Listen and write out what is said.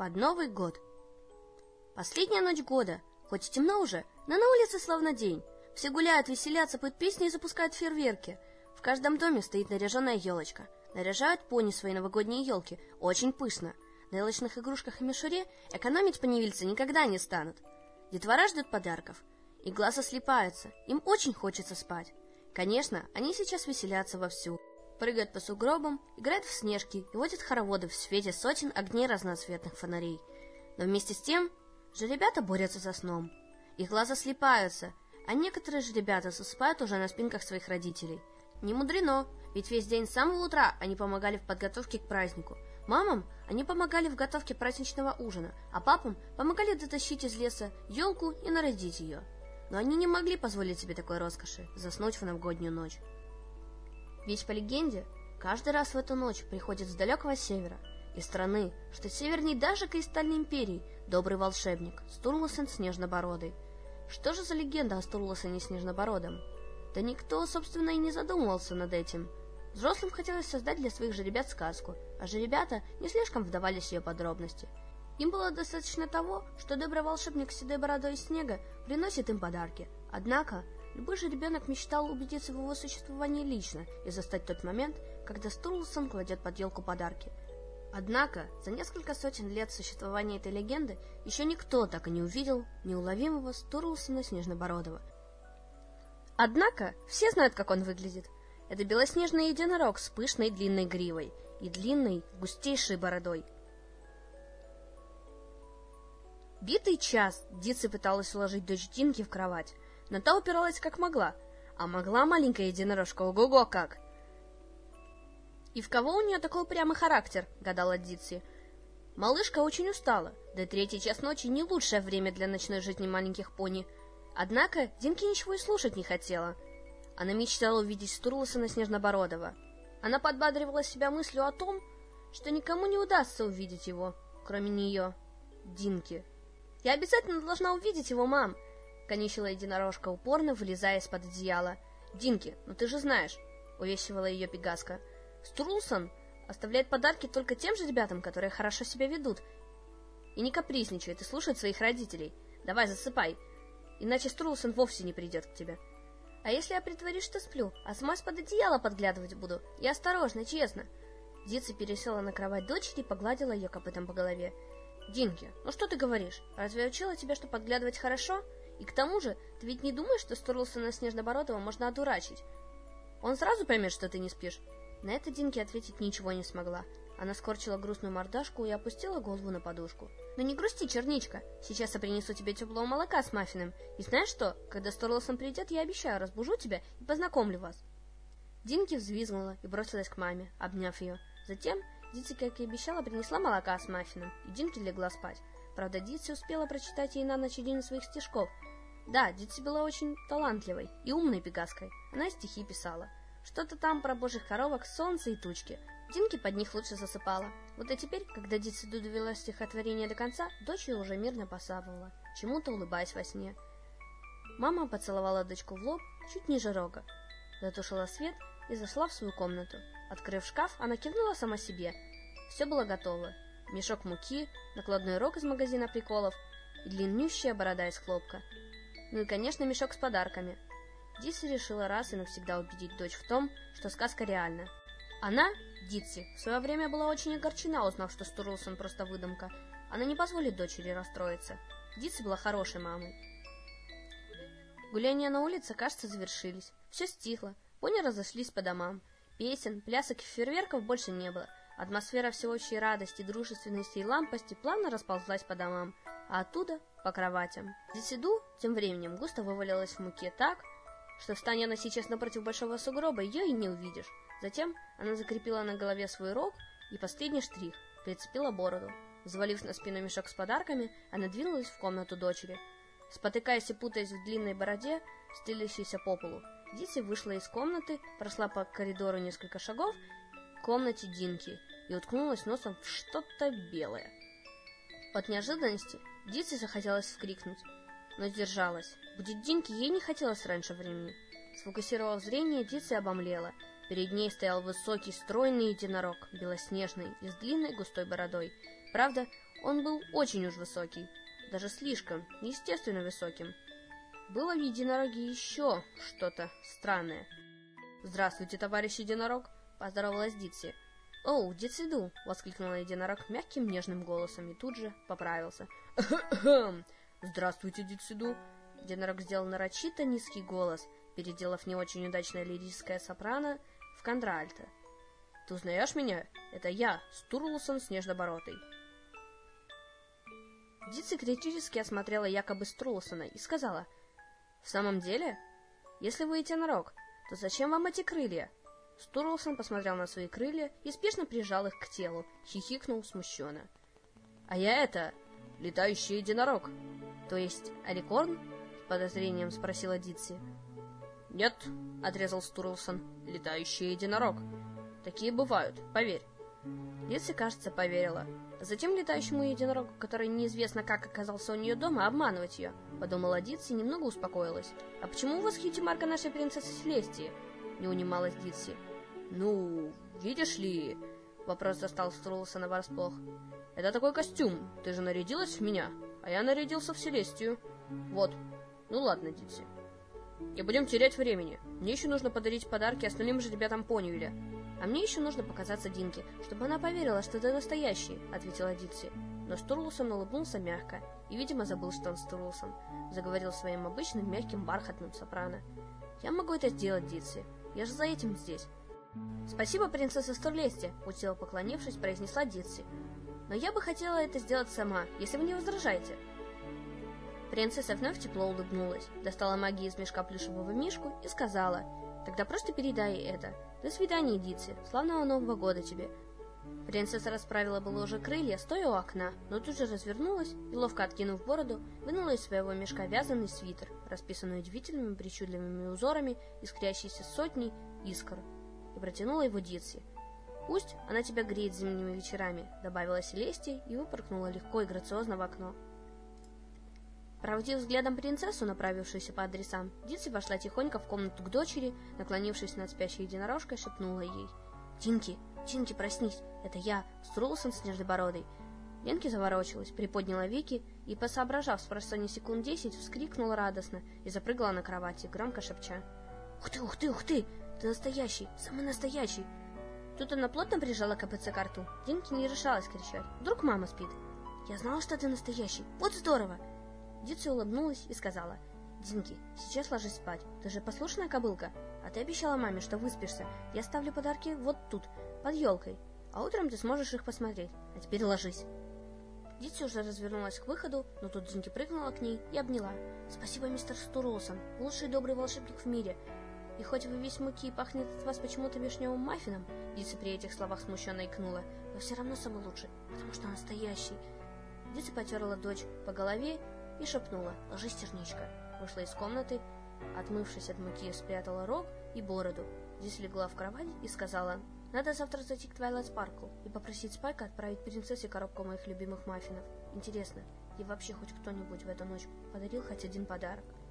под Новый год. Последняя ночь года, хоть и темно уже, но на улице словно день. Все гуляют, веселятся, поют песни и запускают фейерверки. В каждом доме стоит наряженная елочка. Наряжают пони свои новогодние елки, очень пышно. На елочных игрушках и мишуре экономить поневильцы никогда не станут. Детвора ждут подарков, и глаза слипаются, им очень хочется спать. Конечно, они сейчас веселятся вовсю. Прыгают по сугробам, играют в снежки и водят хороводы в свете сотен огней разноцветных фонарей. Но вместе с тем же ребята борются со сном. Их глаза слипаются, а некоторые же ребята засыпают уже на спинках своих родителей. Не мудрено, ведь весь день с самого утра они помогали в подготовке к празднику. Мамам они помогали в готовке праздничного ужина, а папам помогали дотащить из леса елку и нарядить ее. Но они не могли позволить себе такой роскоши – заснуть в новогоднюю ночь. Ведь по легенде, каждый раз в эту ночь приходит с далекого севера, из страны, что северней даже Кристальной империи, добрый волшебник Стурлусон Снежнобородый. Что же за легенда о Стурлусоне Снежнобородом? Да никто, собственно, и не задумывался над этим. Взрослым хотелось создать для своих же ребят сказку, а же ребята не слишком вдавались в ее подробности. Им было достаточно того, что добрый волшебник с седой бородой из снега приносит им подарки. Однако, любой же ребенок мечтал убедиться в его существовании лично и застать тот момент, когда Стурлусон кладет под елку подарки. Однако, за несколько сотен лет существования этой легенды еще никто так и не увидел неуловимого Стурлусона Снежнобородого. Однако, все знают, как он выглядит. Это белоснежный единорог с пышной длинной гривой и длинной, густейшей бородой. Битый час Дица пыталась уложить дочь Динки в кровать, но та упиралась как могла, а могла маленькая единорожка, ого-го как! И в кого у нее такой упрямый характер, гадала Дитси. Малышка очень устала, да и 3 час ночи не лучшее время для ночной жизни маленьких пони. Однако Динки ничего и слушать не хотела. Она мечтала увидеть Стурлусона Снежнобородого. Она подбадривала себя мыслью о том, что никому не удастся увидеть его, кроме нее, Динки. «Я обязательно должна увидеть его, мам!» — конючила единорожка, упорно вылезая из-под одеяла. «Динки, ну ты же знаешь!» — увещевала ее Пегаска. «Стурлусон оставляет подарки только тем же ребятам, которые хорошо себя ведут, и не капризничает и слушает своих родителей. Давай, засыпай, иначе Стурлусон вовсе не придет к тебе». «А если я притворюсь, что сплю, а сама из-под одеяла подглядывать буду? Я осторожно, честно!» Дица пересела на кровать дочери и погладила ее копытом по голове. «Динки, ну что ты говоришь? Разве я учила тебя, что подглядывать хорошо? И к тому же, ты ведь не думаешь, что Стурлусона Снежнобородого можно одурачить? Он сразу поймет, что ты не спишь». На это Динки ответить ничего не смогла. Она скорчила грустную мордашку и опустила голову на подушку. «Ну не грусти, черничка, сейчас я принесу тебе теплого молока с маффином. И знаешь что, когда Стурлусон придет, я обещаю, разбужу тебя и познакомлю вас». Динки взвизгнула и бросилась к маме, обняв ее. Затем Дитси, как и обещала, принесла молока с маффином, и Динки легла спать. Правда, Дитси успела прочитать ей на ночь один из своих стишков. Да, Дитси была очень талантливой и умной Пегаской. Она стихи писала. Что-то там про божьих коровок, солнце и тучки. Динки под них лучше засыпала. Вот и теперь, когда Дитси довела стихотворение до конца, дочь ее уже мирно посапывала, чему-то улыбаясь во сне. Мама поцеловала дочку в лоб, чуть ниже рога, затушила свет и зашла в свою комнату. Открыв шкаф, она кивнула сама себе. Все было готово. Мешок муки, накладной рог из магазина приколов и длиннющая борода из хлопка. Ну и, конечно, мешок с подарками. Дитси решила раз и навсегда убедить дочь в том, что сказка реальна. Она, Дитси, в свое время была очень огорчена, узнав, что Стурлусон просто выдумка. Она не позволит дочери расстроиться. Дитси была хорошей мамой. Гуляния на улице, кажется, завершились. Все стихло, пони разошлись по домам. Песен, плясок и фейерверков больше не было. Атмосфера всеобщей радости, дружественности и лампости плавно расползлась по домам, а оттуда — по кроватям. Дитсиду тем временем густо вывалилась в муке так, что встань она сейчас напротив большого сугроба, ее и не увидишь. Затем она закрепила на голове свой рог и последний штрих — прицепила бороду. Завалив на спину мешок с подарками, она двинулась в комнату дочери. Спотыкаясь и путаясь в длинной бороде, стелящейся по полу, Дитси вышла из комнаты, прошла по коридору несколько шагов к комнате Динки и уткнулась носом в что-то белое. От неожиданности Дитси захотелось вскрикнуть, но сдержалась. Будить Динки ей не хотелось раньше времени. Сфокусировав зрение, Дитси обомлела. Перед ней стоял высокий, стройный единорог, белоснежный и с длинной густой бородой. Правда, Он был очень уж высокий, даже слишком, неестественно высоким. Было в единороге еще что-то странное. «Здравствуйте, товарищ единорог!» — поздоровалась Дитси. «Оу, Дитси-ду!» — воскликнул единорог мягким нежным голосом и тут же поправился. «Здравствуйте, Дитси-ду!» Единорог сделал нарочито низкий голос, переделав не очень удачное лирическое сопрано в контральто. «Ты узнаешь меня? Это я, Стурлсон Снежнобородый». Дитси критически осмотрела якобы Стурлсона и сказала: «В самом деле? Если вы единорог, то зачем вам эти крылья?» Стурлсон посмотрел на свои крылья и спешно прижал их к телу, хихикнул смущенно. «А я это, летающий единорог, то есть аликорн?» — с подозрением спросила Дитси. «Нет», — отрезал Стурлсон, — «летающий единорог. Такие бывают, поверь». Дитси, кажется, поверила. Зачем летающему единорогу, который неизвестно как оказался у нее дома, обманывать ее? Подумала Дитси и немного успокоилась. «А почему у вас хьюти-марка нашей принцессы Селестии?» — не унималась Дитси. «Ну, видишь ли...» — вопрос застал Стурлсона врасплох. «Это такой костюм. Ты же нарядилась в меня, а я нарядился в Селестию. Вот. Ну ладно, Дитси. Не будем терять времени. Мне еще нужно подарить подарки остальным же ребятам Понивиля. А мне еще нужно показаться Динке, чтобы она поверила, что ты настоящий», — ответила Дитси. Но Стурлсон улыбнулся мягко и, видимо, забыл, что он Стурлсон. Заговорил своим обычным мягким бархатным сопрано. «Я могу это сделать, Дитси. Я же за этим здесь». «Спасибо, принцесса Стурлести», — учтиво поклонившись, произнесла Дитси. «Но я бы хотела это сделать сама, если вы не возражаете». Принцесса вновь тепло улыбнулась, достала магию из мешка плюшевого мишку и сказала: «Тогда просто передай это. До свидания, Дитси. Славного Нового года тебе». Принцесса расправила было уже крылья, стоя у окна, но тут же развернулась и, ловко откинув бороду, вынула из своего мешка вязаный свитер, расписанный удивительными причудливыми узорами, искрящийся сотней искр, и протянула его Дитси. «Пусть она тебя греет зимними вечерами», — добавила Селестия и выпорхнула легко и грациозно в окно. Проводив взглядом принцессу, направившуюся по адресам, Дитси вошла тихонько в комнату к дочери, наклонившись над спящей единорожкой, шепнула ей: «Динки, Динки, проснись, это я, Стурлсон Снежнобородый». Динки заворочилась, приподняла веки и, посоображав спросонья секунд 10, вскрикнула радостно и запрыгала на кровати, громко шепча: «Ух ты, ух ты, ух ты! Ты настоящий, самый настоящий!» Тут она плотно прижала КПЦ к рту. Динки не решалась кричать. Вдруг мама спит. «Я знала, что ты настоящий. Вот здорово!» Дитси улыбнулась и сказала: «Динки, сейчас ложись спать. Ты же послушная кобылка. А ты обещала маме, что выспишься. Я ставлю подарки вот тут, под елкой. А утром ты сможешь их посмотреть. А теперь ложись». Дитси уже развернулась к выходу, но тут Динки прыгнула к ней и обняла. «Спасибо, мистер Стурлсон, лучший добрый волшебник в мире. И хоть вы весь муки и пахнет от вас почему-то вишневым маффином», Дитси при этих словах смущенно икнула, «вы все равно самый лучший, потому что настоящий». Дитси потерла дочь по голове и шепнула: «Ложись, черничка». Вышла из комнаты, отмывшись от муки, спрятала рог и бороду. Дитси легла в кровать и сказала: «Надо завтра зайти к Твайлайт Спаркл и попросить Спайка отправить принцессе коробку моих любимых маффинов. Интересно, ей вообще хоть кто-нибудь в эту ночь подарил хоть один подарок?»